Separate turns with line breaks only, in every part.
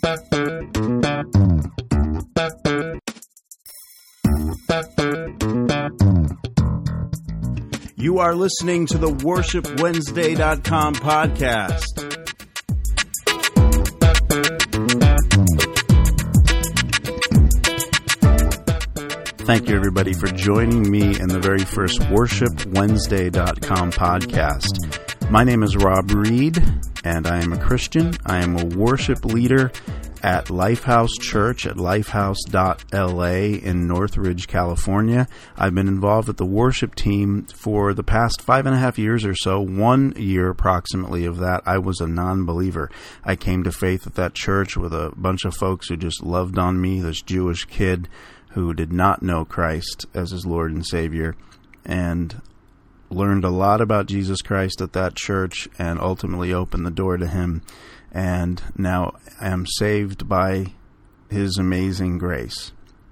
You are listening to the WorshipWednesday.com podcast. Thank you, everybody, for joining me in the very first WorshipWednesday.com podcast. My name is Rob Reed, and I am a Christian. I am a worship leader at Lifehouse Church at lifehouse.la in Northridge, California. I've been involved with the worship team for the past 5.5 years or so. 1 year approximately of that, I was a non-believer. I came to faith at that church with a bunch of folks who just loved on me, this Jewish kid who did not know Christ as his Lord and Savior, and learned a lot about Jesus Christ at that church and ultimately opened the door to Him. And now I am saved by His amazing grace.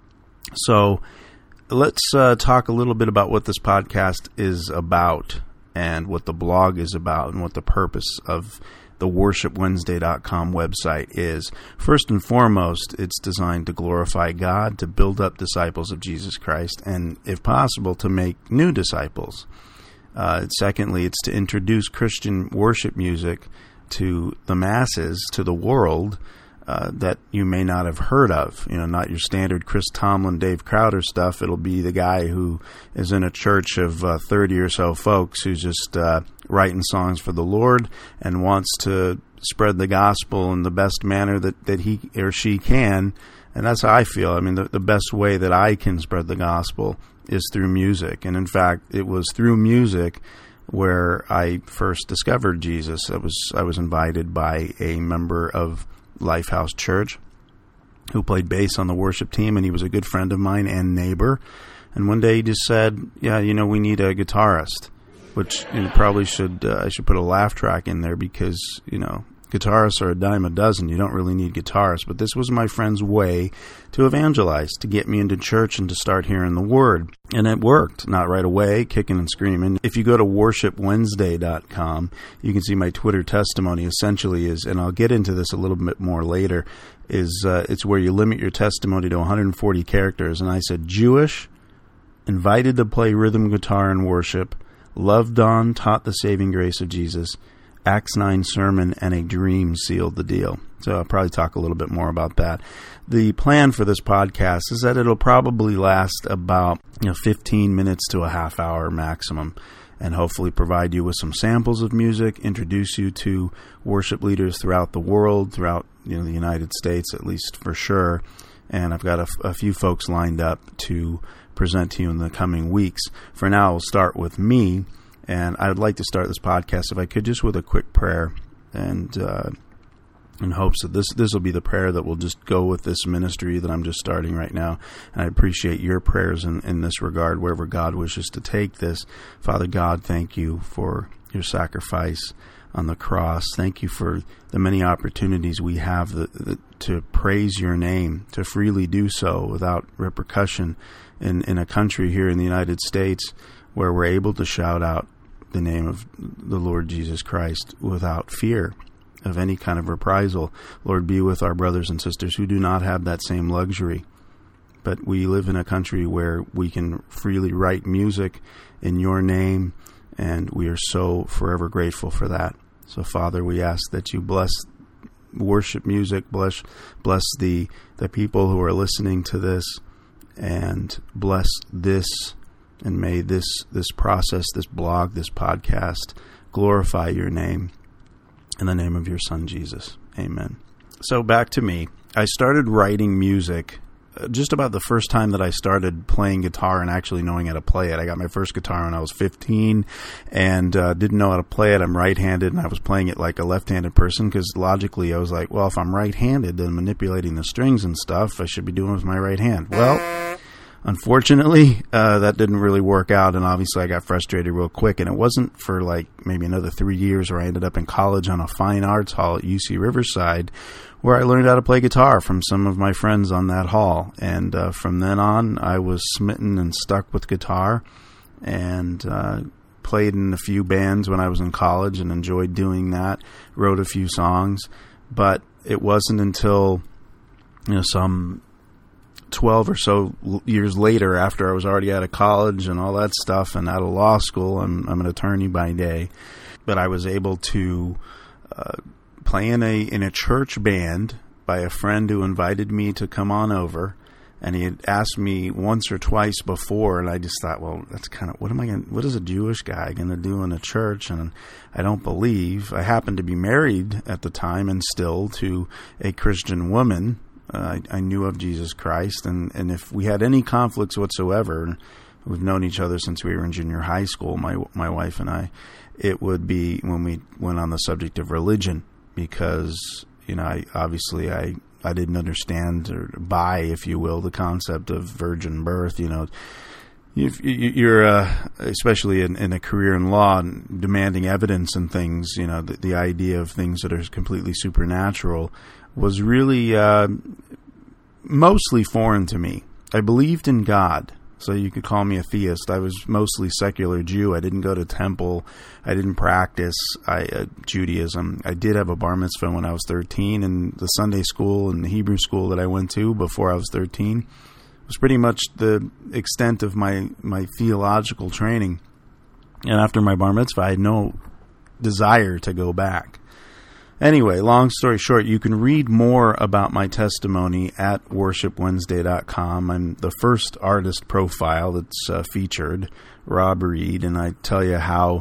So let's talk a little bit about what this podcast is about and what the blog is about and what the purpose of the WorshipWednesday.com website is. First and foremost, it's designed to glorify God, to build up disciples of Jesus Christ, and if possible, to make new disciples. Secondly, it's to introduce Christian worship music to the masses, to the world, that you may not have heard of. You know, not your standard Chris Tomlin, Dave Crowder stuff. It'll be the guy who is in a church of 30 or so folks who's just writing songs for the Lord and wants to spread the gospel in the best manner that he or she can. And that's how I feel. I mean, the best way that I can spread the gospel is through music. And in fact, it was through music where I first discovered Jesus. I was invited by a member of Lifehouse Church who played bass on the worship team, and he was a good friend of mine and neighbor. And one day he just said, "Yeah, you know, we need a guitarist," which probably I should put a laugh track in there because, you know, guitarists are a dime a dozen. You don't really need guitarists. But this was my friend's way to evangelize, to get me into church and to start hearing the Word. And it worked. Not right away, kicking and screaming. If you go to WorshipWednesday.com, you can see my Twitter testimony essentially is, and I'll get into this a little bit more later, it's where you limit your testimony to 140 characters. And I said, Jewish, invited to play rhythm guitar in worship, loved on, taught the saving grace of Jesus, Acts 9 sermon, and a dream sealed the deal. So I'll probably talk a little bit more about that. The plan for this podcast is that it'll probably last about 15 minutes to a half hour maximum, and hopefully provide you with some samples of music, introduce you to worship leaders throughout the world, throughout the United States at least for sure. And I've got a few folks lined up to present to you in the coming weeks. For now, we'll start with me. And I would like to start this podcast, if I could, just with a quick prayer, and in hopes that this will be the prayer that will just go with this ministry that I'm just starting right now. And I appreciate your prayers in this regard, wherever God wishes to take this. Father God, thank you for your sacrifice on the cross. Thank you for the many opportunities we have to praise your name, to freely do so without repercussion in a country here in the United States where we're able to shout out the name of the Lord Jesus Christ without fear of any kind of reprisal. Lord, be with our brothers and sisters who do not have that same luxury. But we live in a country where we can freely write music in your name, and we are so forever grateful for that. So, Father, we ask that you bless worship music, bless the people who are listening to this, and bless this. And may this process, this blog, this podcast, glorify your name. In the name of your Son, Jesus. Amen. So back to me. I started writing music just about the first time that I started playing guitar and actually knowing how to play it. I got my first guitar when I was 15 and didn't know how to play it. I'm right-handed, and I was playing it like a left-handed person because logically I was like, well, if I'm right-handed, then manipulating the strings and stuff, I should be doing it with my right hand. Well, unfortunately, that didn't really work out, and obviously I got frustrated real quick, and it wasn't for like maybe another 3 years where I ended up in college on a fine arts hall at UC Riverside, where I learned how to play guitar from some of my friends on that hall. And from then on, I was smitten and stuck with guitar, and played in a few bands when I was in college and enjoyed doing that, wrote a few songs. But it wasn't until some 12 or so years later, after I was already out of college and all that stuff and out of law school, I'm an attorney by day, but I was able to play in a church band by a friend who invited me to come on over. And he had asked me once or twice before, and I just thought, well, that's kind of, what is a Jewish guy going to do in a church? And I don't believe. I happened to be married at the time and still to a Christian woman. I knew of Jesus Christ, and if we had any conflicts whatsoever, we've known each other since we were in junior high school, my wife and I, it would be when we went on the subject of religion, because, I didn't understand or buy, if you will, the concept of virgin birth. You're especially in a career in law, demanding evidence and things. The idea of things that are completely supernatural was really mostly foreign to me. I believed in God, so you could call me a theist. I was mostly secular Jew. I didn't go to temple. I didn't practice Judaism. I did have a bar mitzvah when I was 13, and the Sunday school and the Hebrew school that I went to before I was 13 was pretty much the extent of my theological training. And after my bar mitzvah, I had no desire to go back. Anyway, long story short, you can read more about my testimony at worshipwednesday.com. I'm the first artist profile that's featured, Rob Reed, and I tell you how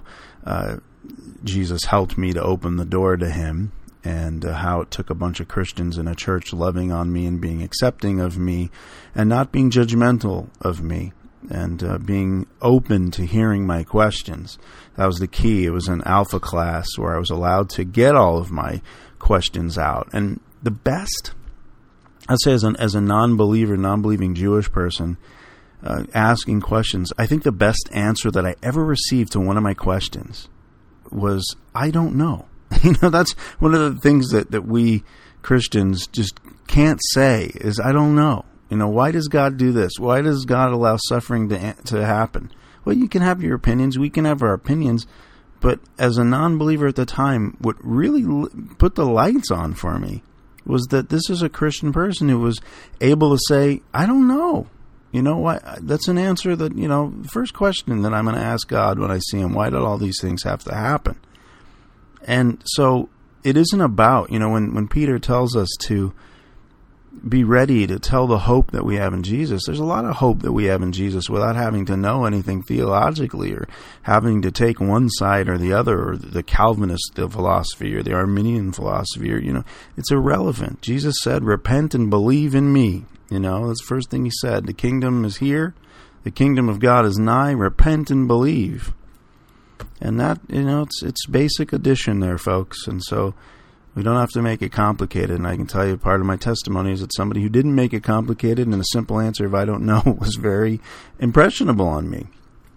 Jesus helped me to open the door to him, and how it took a bunch of Christians in a church loving on me and being accepting of me and not being judgmental of me, and being open to hearing my questions. That was the key. It was an alpha class where I was allowed to get all of my questions out. And the best, I'd say as a non-believer, non-believing Jewish person, asking questions, I think the best answer that I ever received to one of my questions was, I don't know. That's one of the things that we Christians just can't say is, I don't know. Why does God do this? Why does God allow suffering to happen? Well, you can have your opinions. We can have our opinions. But as a non-believer at the time, what really put the lights on for me was that this is a Christian person who was able to say, I don't know. Why? That's an answer that, the first question that I'm going to ask God when I see him, why did all these things have to happen? And so it isn't about, when Peter tells us to be ready to tell the hope that we have in Jesus. There's a lot of hope that we have in Jesus without having to know anything theologically or having to take one side or the other, or the Calvinist philosophy or the Arminian philosophy, or, it's irrelevant. Jesus said, repent and believe in me. That's the first thing he said. The kingdom is here. The kingdom of God is nigh. Repent and believe. And that, it's basic addition there, folks. And so we don't have to make it complicated. And I can tell you part of my testimony is that somebody who didn't make it complicated and a simple answer of I don't know was very impressionable on me.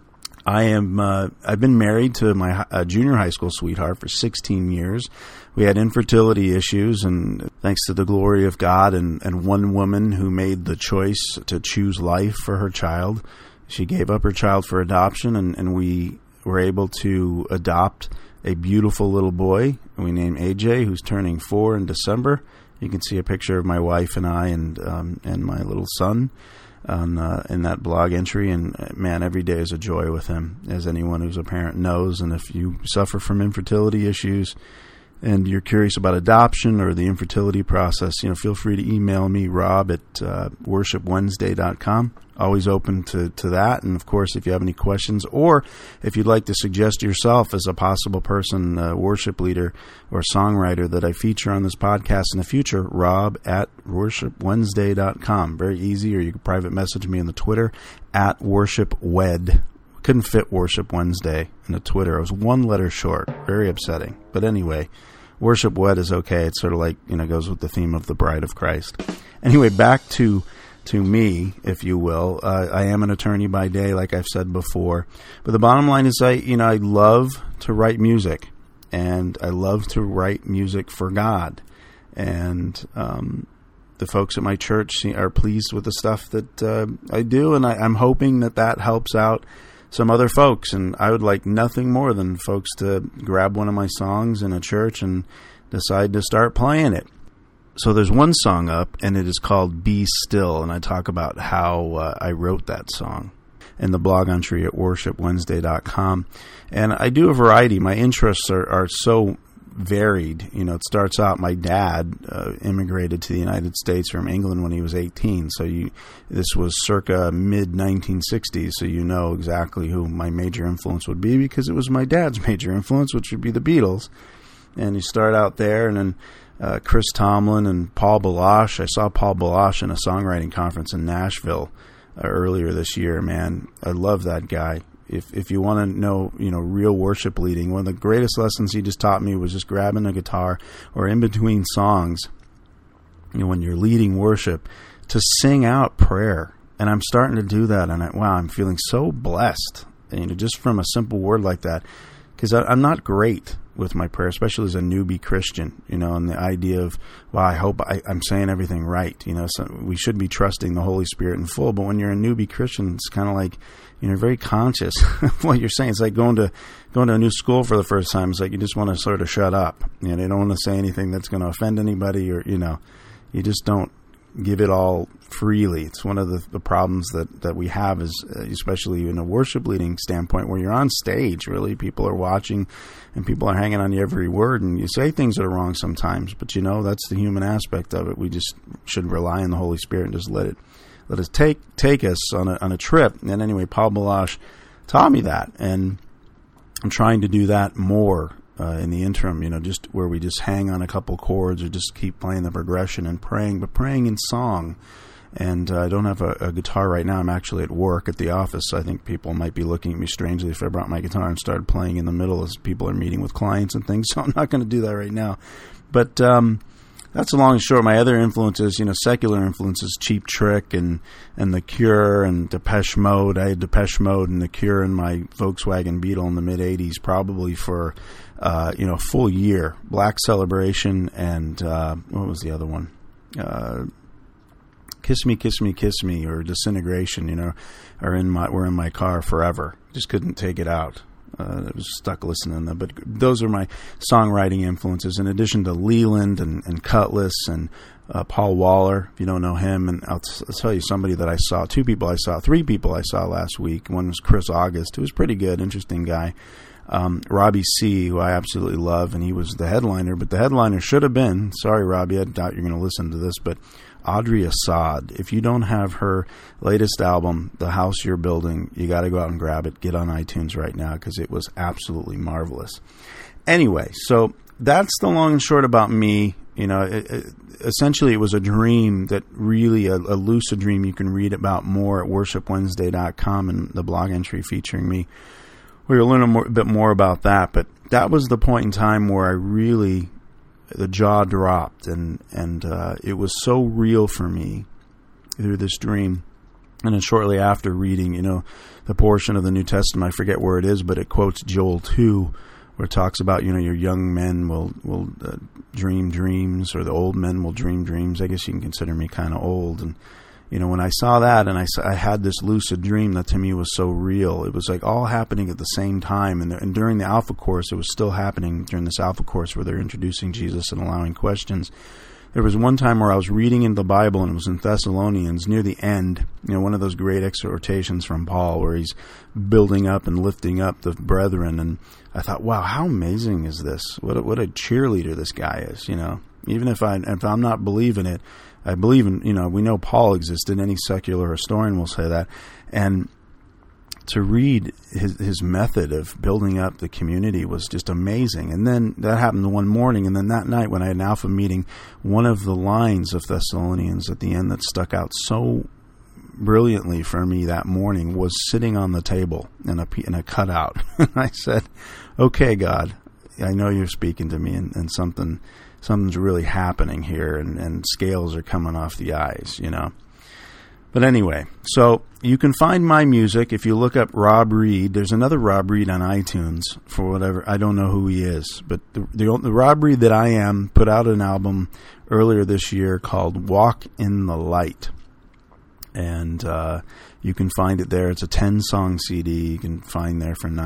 I've been married to my junior high school sweetheart for 16 years. We had infertility issues, and thanks to the glory of God and one woman who made the choice to choose life for her child, she gave up her child for adoption, and we were able to adopt a beautiful little boy we named AJ, who's turning 4 in December. You can see a picture of my wife and I and my little son in that blog entry. And man, every day is a joy with him, as anyone who's a parent knows. And if you suffer from infertility issues and you're curious about adoption or the infertility process, feel free to email me, Rob at worshipwednesday.com. Always open to that. And of course, if you have any questions, or if you'd like to suggest yourself as a possible person, worship leader or songwriter that I feature on this podcast in the future, Rob at worshipwednesday.com. Very easy. Or you can private message me on the Twitter at worshipwed. Couldn't fit Worship Wednesday in the Twitter. It was one letter short. Very upsetting. But anyway, Worship Wed is okay. It's sort of like, goes with the theme of the Bride of Christ. Anyway, back to me, if you will. I am an attorney by day, like I've said before. But the bottom line is I love to write music. And I love to write music for God. And the folks at my church are pleased with the stuff that I do. And I'm hoping that helps out some other folks. And I would like nothing more than folks to grab one of my songs in a church and decide to start playing it. So there's one song up, and it is called Be Still, and I talk about how I wrote that song in the blog entry at worshipwednesday.com. And I do a variety. My interests are so varied. You know, it starts out, my dad immigrated to the United States from England when he was 18, so this was circa mid-1960s, so you know exactly who my major influence would be, because it was my dad's major influence, which would be the Beatles. And you start out there, and then Chris Tomlin and Paul Baloche. I saw Paul Baloche in a songwriting conference in Nashville earlier this year. Man, I love that guy. If you want to know, real worship leading, one of the greatest lessons he just taught me was just grabbing a guitar or in between songs, when you're leading worship, to sing out prayer. And I'm starting to do that, and I'm feeling so blessed, just from a simple word like that, because I'm not great with my prayer, especially as a newbie Christian, and the idea of, I hope I'm saying everything right. So we should be trusting the Holy Spirit in full. But when you're a newbie Christian, it's kind of like, you're very conscious of what you're saying. It's like going to a new school for the first time. It's like you just want to sort of shut up. You don't want to say anything that's going to offend anybody, or, you just don't give it all freely. It's one of the problems that we have, is especially in a worship leading standpoint, where you're on stage, really, people are watching and people are hanging on you every word, and you say things that are wrong sometimes, but that's the human aspect of it. We just should rely on the Holy Spirit and just let us take us on a trip. And anyway, Paul Baloche taught me that, and I'm trying to do that more in the interim, just where we just hang on a couple chords or just keep playing the progression and praying, but praying in song. And I don't have a guitar right now. I'm actually at work at the office, so I think people might be looking at me strangely if I brought my guitar and started playing in the middle as people are meeting with clients and things, so I'm not going to do that right now. But that's a long and short. My other influences, secular influences, Cheap Trick and The Cure and Depeche Mode. I had Depeche Mode and The Cure in my Volkswagen Beetle in the mid-'80s, probably for a full year. Black Celebration and what was the other one? Kiss Me, Kiss Me, Kiss Me, or Disintegration, were in my car forever. Just couldn't take it out. I was stuck listening to them. But those are my songwriting influences, in addition to Leland and Cutlass and Paul Waller, if you don't know him. And I'll tell you somebody that I saw, three people I saw last week. One was Chris August, who was pretty good, interesting guy. Robbie C., who I absolutely love, and he was the headliner, but the headliner should have been, sorry Robbie, I doubt you're going to listen to this, but Audrey Assad. If you don't have her latest album, The House You're Building, you got to go out and grab it. Get on iTunes right now, because it was absolutely marvelous. Anyway, so that's the long and short about me. Essentially it was a dream, that really a lucid dream you can read about more at worshipwednesday.com and the blog entry featuring me. We'll learn a bit more about that, but that was the point in time where the jaw dropped, and it was so real for me through this dream. And then shortly after reading, the portion of the New Testament, I forget where it is, but it quotes Joel 2, where it talks about, your young men will dream dreams, or the old men will dream dreams. I guess you can consider me kind of old. And when I saw that, and I had this lucid dream that to me was so real, it was like all happening at the same time. And during the Alpha Course, it was still happening during this Alpha Course where they're introducing Jesus and allowing questions. There was one time where I was reading in the Bible, and it was in Thessalonians near the end, one of those great exhortations from Paul where he's building up and lifting up the brethren. And I thought, wow, how amazing is this? What a cheerleader this guy is, Even if I'm not believing it, I believe in, we know Paul existed. Any secular historian will say that. And to read his method of building up the community was just amazing. And then that happened one morning. And then that night when I had an Alpha meeting, one of the lines of Thessalonians at the end that stuck out so brilliantly for me that morning was sitting on the table in a cutout. And I said, okay, God, I know you're speaking to me, and something's really happening here, and scales are coming off the eyes, But anyway, so you can find my music if you look up Rob Reed. There's another Rob Reed on iTunes for whatever. I don't know who he is, but the Rob Reed that I am put out an album earlier this year called Walk in the Light. And you can find it there. It's a 10-song CD. You can find there for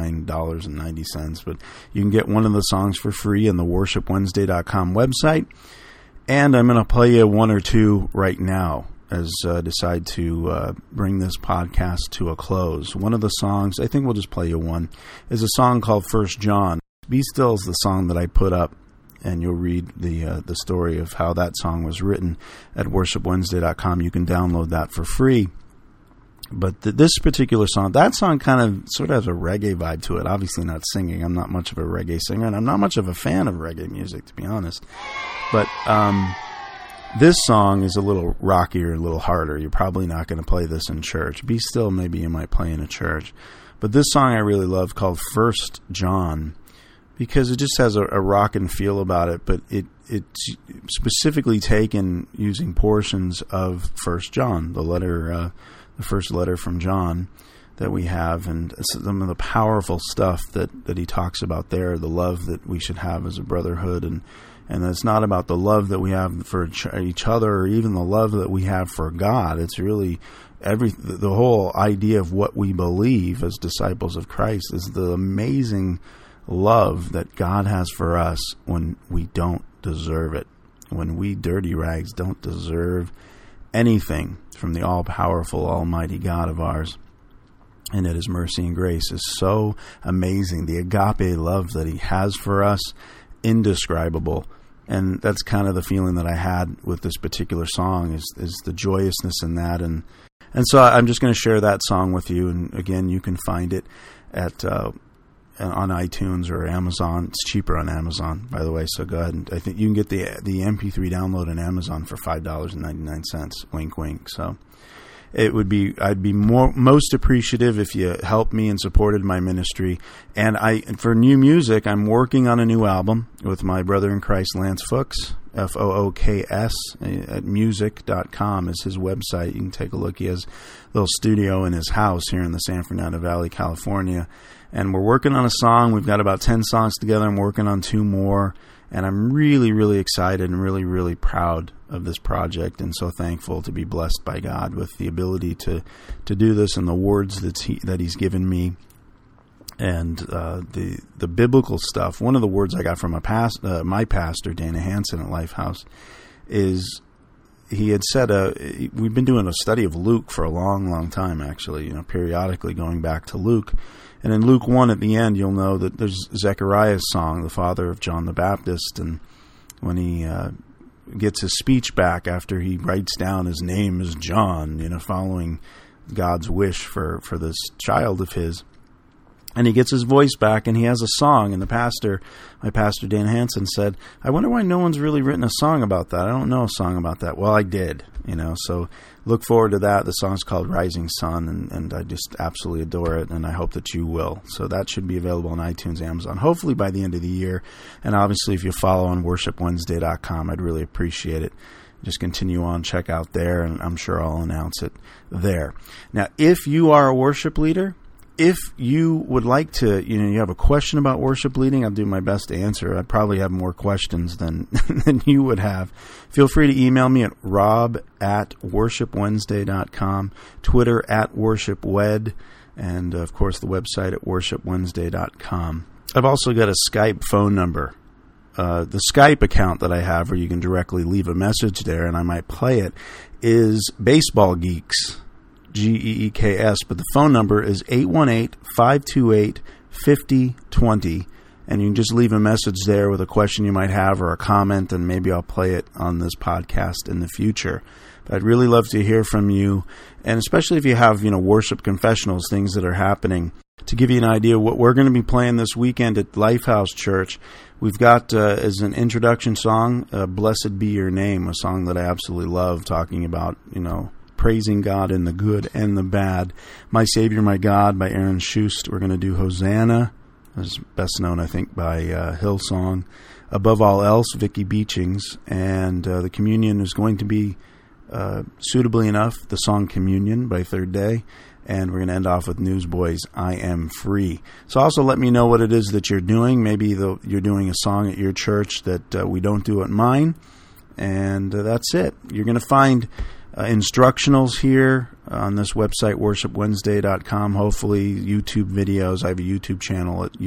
$9.90. But you can get one of the songs for free on the worshipwednesday.com website. And I'm going to play you one or two right now as I decide to bring this podcast to a close. One of the songs, I think we'll just play you one, is a song called 1 John. Be Still is the song that I put up, and you'll read the story of how that song was written at worshipwednesday.com. You can download that for free. But this particular song, that song kind of sort of has a reggae vibe to it. Obviously not singing. I'm not much of a reggae singer, and I'm not much of a fan of reggae music, to be honest. But this song is a little rockier, a little harder. You're probably not going to play this in church. Be Still, maybe you might play in a church. But this song I really love, called 1 John, because it just has a rockin' feel about it, but it's specifically taken using portions of 1 John, the first letter from John that we have, and some of the powerful stuff that he talks about there, the love that we should have as a brotherhood, and it's not about the love that we have for each other or even the love that we have for God. It's really the whole idea of what we believe as disciples of Christ is the amazing love that God has for us when we don't deserve it, when we dirty rags don't deserve anything from the all-powerful, almighty God of ours. And that His mercy and grace is so amazing. The agape love that He has for us, indescribable. And that's kind of the feeling that I had with this particular song, is the joyousness in that. And so I'm just going to share that song with you. And again, you can find it at on iTunes or Amazon. It's cheaper on Amazon, by the way, so go ahead. And I think you can get the MP3 download on Amazon for $5.99. Wink, wink. So I'd be most appreciative if you helped me and supported my ministry. And for new music, I'm working on a new album with my brother in Christ, Lance Fooks, Fooks, at music.com is his website. You can take a look. He has a little studio in his house here in the San Fernando Valley, California. And we're working on a song. We've got about 10 songs together. I'm working on 2 more. And I'm really, really excited and really, really proud of this project, and so thankful to be blessed by God with the ability to do this and the words that He's given me. And the biblical stuff. One of the words I got from my pastor, Dana Hansen at Lifehouse, is he had said, we've been doing a study of Luke for a long, long time, actually, periodically going back to Luke. And in Luke 1 at the end, you'll know that there's Zechariah's song, the father of John the Baptist, and when he gets his speech back after he writes down his name is John, following God's wish for this child of his. And he gets his voice back, and he has a song. And my pastor, Dan Hansen, said, I wonder why no one's really written a song about that. I don't know a song about that. Well, I did, so look forward to that. The song's called Rising Sun, and I just absolutely adore it, and I hope that you will. So that should be available on iTunes, Amazon, hopefully by the end of the year. And obviously, if you follow on worshipwednesday.com, I'd really appreciate it. Just continue on, check out there, and I'm sure I'll announce it there. Now, if you are a worship leader, if you would like to, you have a question about worship leading, I'll do my best to answer. I probably have more questions than you would have. Feel free to email me at rob@worshipwednesday.com, Twitter @worshipwed, and, of course, the website at worshipwednesday.com. I've also got a Skype phone number. The Skype account that I have where you can directly leave a message there, and I might play it, is Baseball Geeks. GEEKS, but the phone number is 818-528-5020, and you can just leave a message there with a question you might have or a comment, and maybe I'll play it on this podcast in the future. But I'd really love to hear from you, and especially if you have, worship confessionals, things that are happening. To give you an idea what we're going to be playing this weekend at Lifehouse Church, we've got as an introduction song, Blessed Be Your Name, a song that I absolutely love, talking about, praising God in the good and the bad. My Savior, My God by Aaron Schust. We're going to do Hosanna, as best known, I think, by Hillsong. Above All Else, Vicky Beechings. And the communion is going to be, suitably enough, the song Communion by Third Day. And we're going to end off with Newsboys, I Am Free. So also let me know what it is that you're doing. Maybe you're doing a song at your church that we don't do at mine. And that's it. You're going to find instructionals here on this website, worshipwednesday.com. Hopefully, YouTube videos. I have a YouTube channel at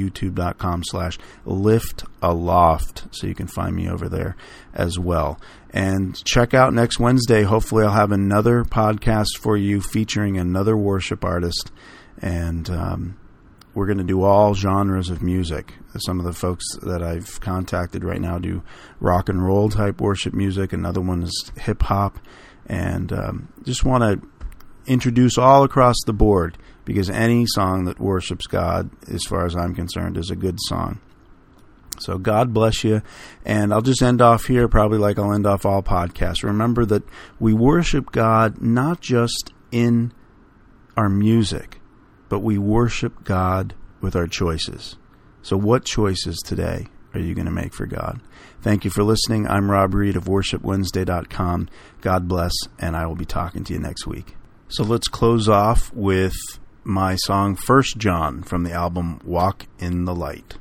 youtube.com/liftaloft, so you can find me over there as well. And check out next Wednesday. Hopefully, I'll have another podcast for you featuring another worship artist. And we're going to do all genres of music. Some of the folks that I've contacted right now do rock and roll type worship music. Another one is hip hop. And just want to introduce all across the board, because any song that worships God, as far as I'm concerned, is a good song. So God bless you. And I'll just end off here, probably like I'll end off all podcasts. Remember that we worship God not just in our music, but we worship God with our choices. So what choices today are you going to make for God? Thank you for listening. I'm Rob Reed of worshipwednesday.com. God bless, and I will be talking to you next week. So let's close off with my song 1 John from the album Walk in the Light.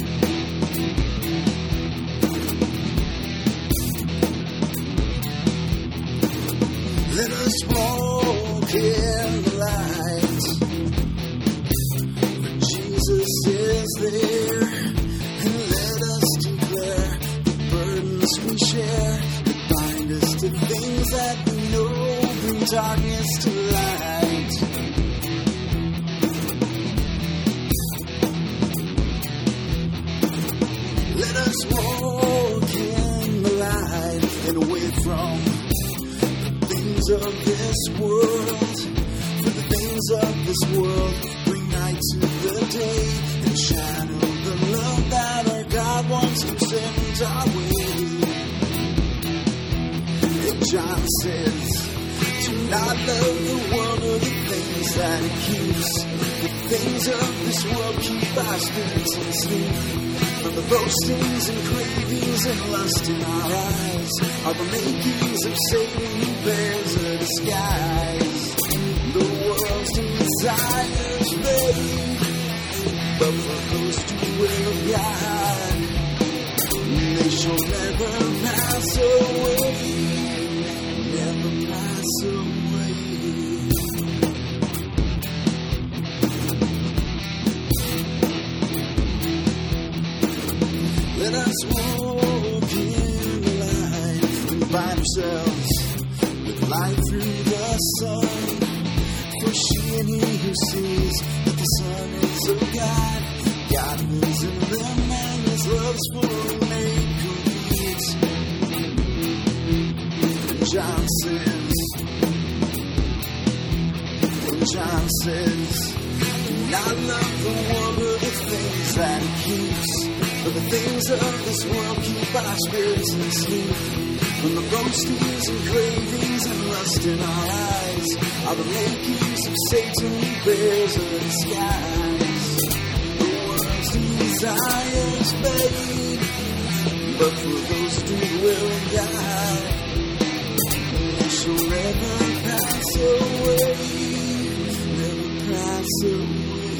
Let us walk in the light, for Jesus is there, and let us declare the burdens we share that bind us to things that we know bring darkness to light. Let us walk in the light and away from of this world, for the things of this world bring night to the day and shadow the love that our God wants to send our way. And John says, do not love the world or the things that it keeps. The things of this world keep our spirits asleep. From the boastings and cravings and lust in our eyes are the makings of Satan who bears a disguise. The world's desires fade, but for those who will God, they shall never pass away, never pass away. Let us walk in the light and find ourselves with light through the sun. For she and he who sees that the Son is of God, God lives in them and his love's fully made complete. And John says, do not love the world or the things that it keeps. For the things of this world keep our spirits asleep. From the boastings and cravings and lust in our eyes are the makings of Satan who bears a disguise. The world's desires fade, but for those who will God, they shall never pass away, never pass away.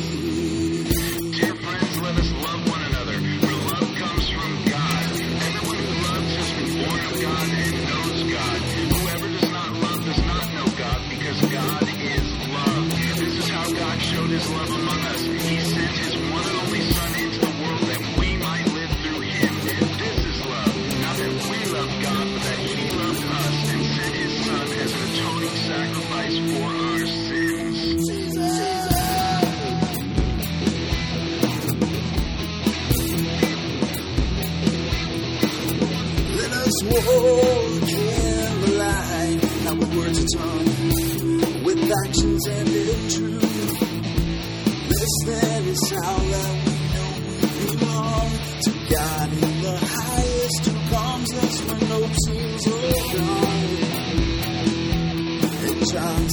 His love among us. He sent his one and only Son into the world that we might live through him. This is love. Not that we love God, but that he loved us and sent his Son as an atoning sacrifice for our sins.
Let us walk in the light, not with words of tongue, with actions and in truth. This then is how that we know we belong to God in the highest, who calms us when hope seems all gone. And John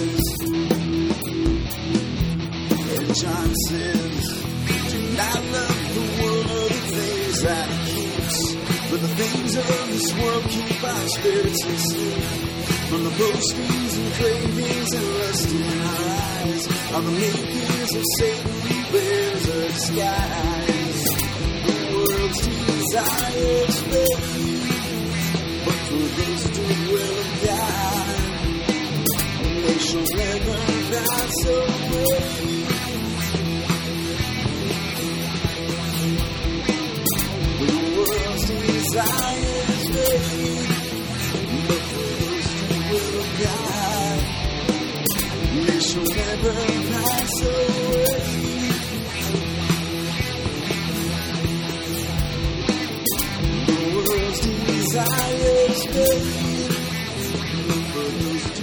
says, do not love the world or the things that it keeps. For the things of this world keep our spirits asleep. From the boastings and cravings and lust in our eyes are the makings of Satan who bears a disguise. The world's desires fade, but for those who do the will of God, they shall God. They shall never pass away. The world's desires fade, but those